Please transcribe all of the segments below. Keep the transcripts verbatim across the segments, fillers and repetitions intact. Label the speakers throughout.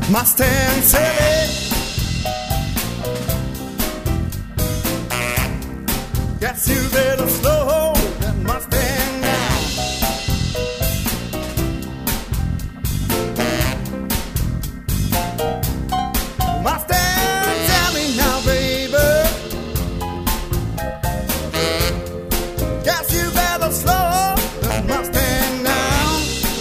Speaker 1: Mustang Sally. Guess you better slow that Mustang down. Mustang Sally now, baby. Guess you better slow that Mustang down.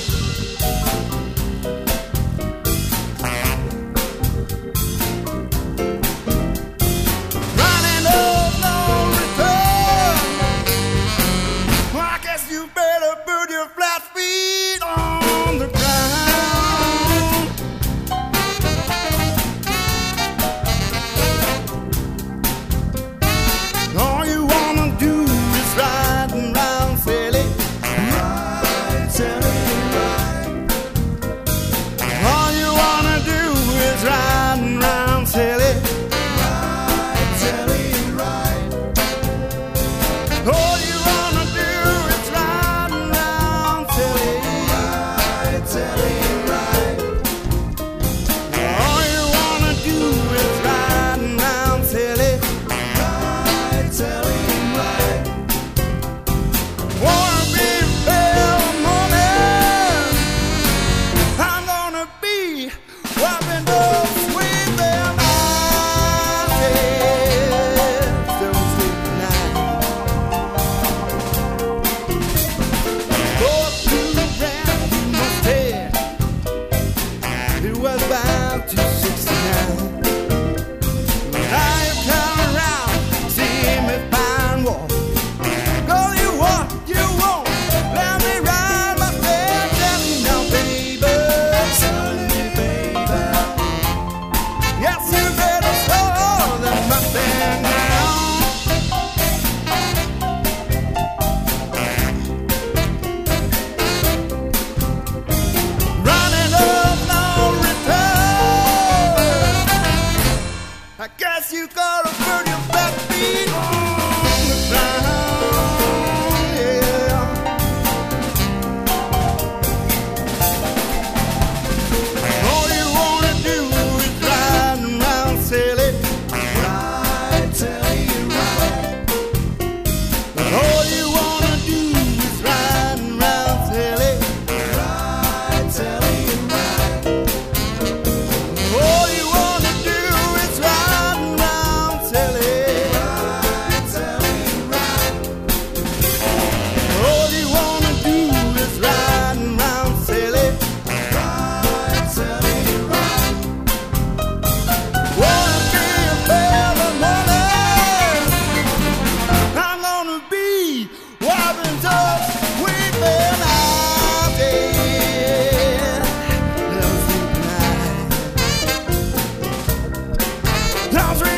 Speaker 1: Running up no return. Well, I guess you better put your flat feet on the ground. All you wanna do is ride and round, Sally. Ride, Sally, ride. All you wanna do is ride and round, Sally. Ride, Sally, ride. All you wanna do is ride and round, Sally. Ride, Sally, ride. All you wanna do is ride and round, Sally. Ride, Sally, ride. Wanna be fair morning. I'm gonna be wiping those sweet little eyes. Don't sleep tonight. Go to the ground, you must head. It was about two sixty-nine. Now you come around, see me find water. Go you want, you won't. Let me ride my bed, tell me now, baby. Sunny, baby. Yes, you better slow that Mustang down. Running up no return. I guess you gotta put your back feet on the ground, yeah. All you wanna do is ride around, Sally. Ride, Sally, ride. All you wanna do is ride around, Sally. Ride, Sally, ride. All you wanna do is ride around, Sally. Ride, Sally, ride. All you wanna do is ride around, Sally. Ride, Sally, ride. Wanna be a better morning. I'm gonna be wiping those sweet little eyes, yeah. Don't sleep tonight. Don't sleep